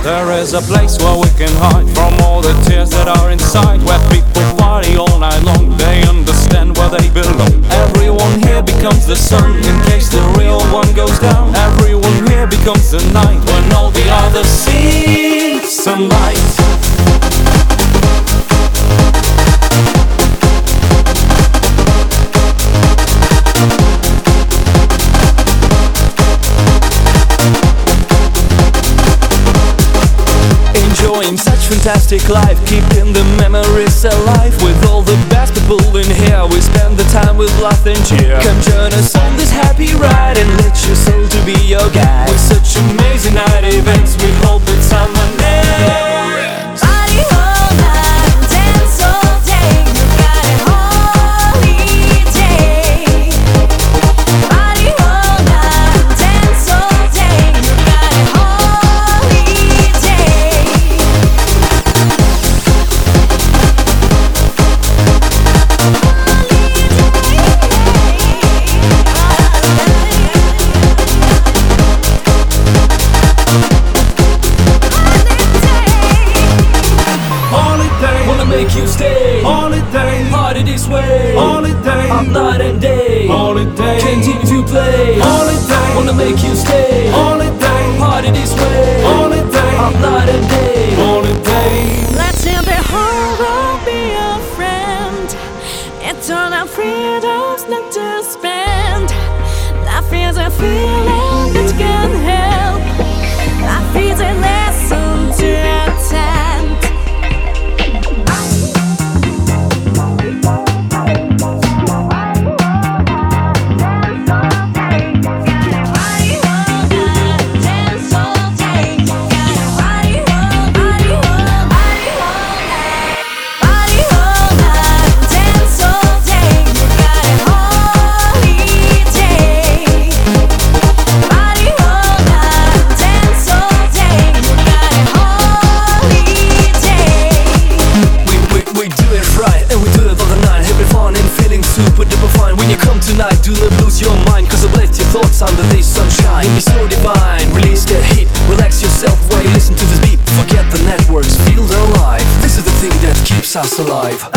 There is a place where we can hide from all the tears that are inside, where people party all night long, they understand where they belong. Everyone here becomes the sun in case the real one goes down. Everyone here becomes the night when all the others see sunlight. Enjoying such fantastic life, keeping the memories alive. With all the best people in here, we spend the time with laugh and cheer. Come join us on this happy ride and let your soul to be your guide. With such amazing night events, we hope that summer never ends. Party all night, dance all day, you got a holiday. Party all night, dance all day, you got a holiday. Wanna make you stay. Holiday, party this way. Holiday, up night and day. Holiday, continue to play. Holiday, wanna make you stay. Holiday, party this way. Holiday, up night and day. Holiday. Let's hear the whole world be your friend. It's all our freedoms not to spend. Life is a feeling that can help. Life is a lesson to attend. When you come tonight, do not lose your mind, cause I've left your thoughts under this sunshine. You'll be so divine, release the heat, relax yourself while you listen to this beat. Forget the networks, feel alive. This is the thing that keeps us alive.